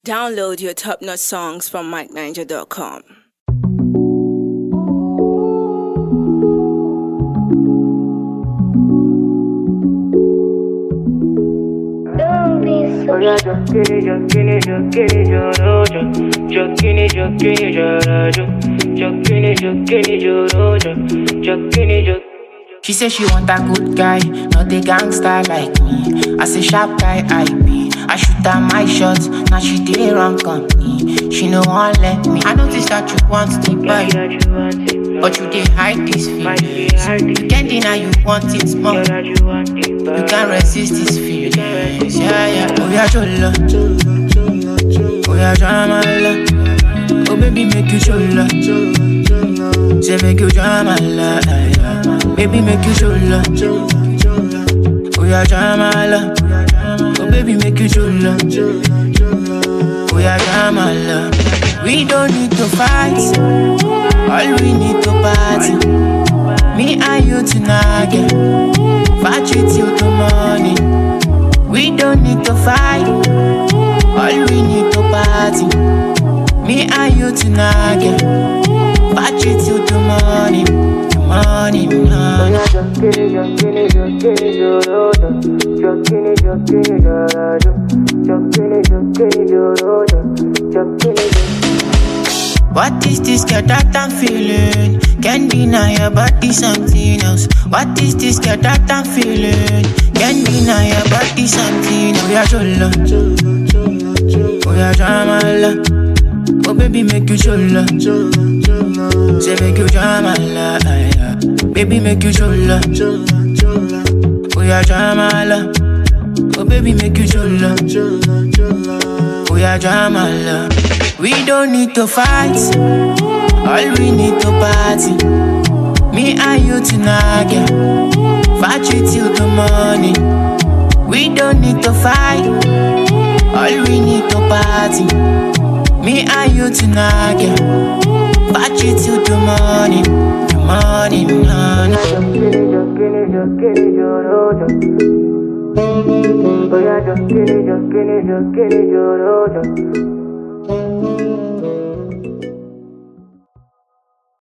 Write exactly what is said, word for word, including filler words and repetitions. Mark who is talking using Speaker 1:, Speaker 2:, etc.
Speaker 1: Download your top-notch songs from mike ninja dot com.
Speaker 2: Oh yeah, just skinny, just skinny, just skinny, just oh, just just skinny, just skinny, just uh, just just skinny, just skinny, just oh, just just skinny, just.
Speaker 3: She say she want a good guy, not a gangster like me. I say sharp guy I be. I shoot her my shots, now she did wrong company. She no want let me. I notice that you want the boy, but you did hide this feelings. You can't deny you want it more. You can't resist this feelings. Yeah, yeah. Oh yeah, chola. Oh yeah, jamala. Oh baby, make you chola. Say make you jamala. Baby, make you chola. Oh yeah, jamala. Oh baby, make you chola. Oh yeah, jamala. We don't need to fight. All we need to party. Me and you tonight, yeah. Party till the morning. We don't need to fight. All we need to party. Me and you tonight, yeah. Party till the morning. The morning,
Speaker 2: Oh yeah, just skinny, just skinny, just skinny, just oh, just just skinny, just skinny, just uh, just just skinny, just skinny, just oh, just just skinny, just.
Speaker 3: What is this girl that I'm feeling? Can't deny your body something else. What is this girl that I'm feeling? Can't deny your body something else. Oh yeah, chola. Oh yeah, jamala. Oh baby, make you chola. Say make you jamala. Baby, make you chola. Oh yeah, jamala. Oh baby, make you chola. Oh yeah, jamala. We don't need to fight. All we need to party. Me and you tonight, yeah. Party till the morning. We don't need to fight. All we need to party. Me and you tonight, yeah. Party till the morning. The morning, no, no.
Speaker 2: Just skinny, just skinny, just skinny, just oh, just. Oh yeah, just skinny, just skinny, just skinny, just oh, just.